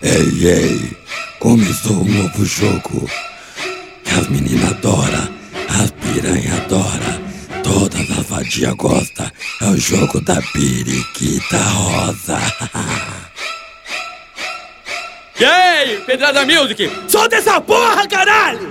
Ei, ei, começou um novo jogo que as meninas adoram, as piranha adoram, todas as vadias gostam. É o jogo da periquita rosa. E aí, Pedrada Music, solta essa porra, caralho!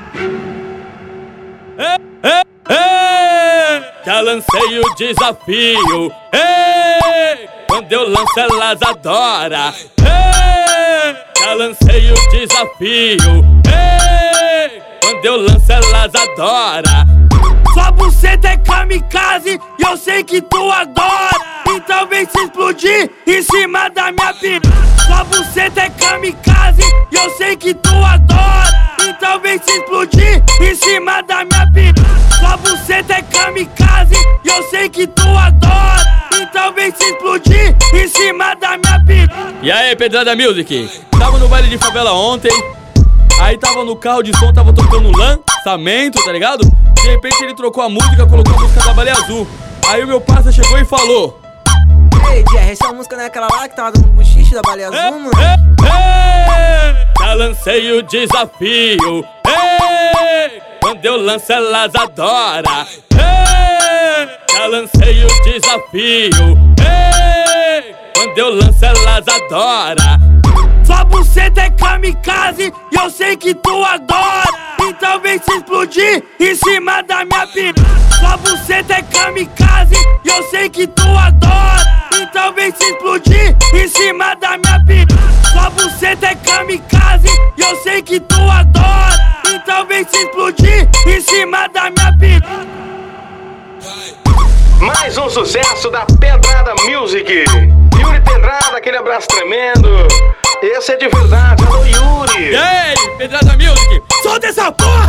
Já lancei o desafio. Quando eu lanço elas adoram. Já lancei o desafio. Quando eu lanço elas adoram. Sua buceta é kamikaze e eu sei que tu adora. Então vem se explodir em cima da minha pipa. Sua buceta é kamikaze e eu sei que tu adora. Então vem se explodir em cima da minha pipa. Sua buceta é kamikaze e eu sei que tu adora. Então vem se explodir em cima da minha pipa. E aí, Pedrada Music, tava no baile de favela ontem. Aí tava no carro de som, tava tocando lançamento, tá ligado? De repente ele trocou a música, colocou a música da Baleia Azul. Aí o meu parça chegou e falou: Ei, Jerry, essa música não é aquela lá que tava dando bochiche da Baleia Azul, mano? Já lancei o desafio. Quando eu lanço elas adoram. Já lancei o desafio. Quando eu lanço elas adoram. Sua buceta é kamikaze e eu sei que tu adora. Então vem se explodir em cima da minha pipa. Sua buceta é kamikaze e eu sei que tu adora. Então vem se explodir em cima da minha pipa. Sua buceta é kamikaze e eu sei que tu adora. Então vem se explodir em cima da minha pipa. Mais um sucesso da Pedrada Music. Yuri Pedrada, aquele abraço tremendo. Esse é de verdade, alô Yuri. E aí, Pedrada Music, solta essa porra!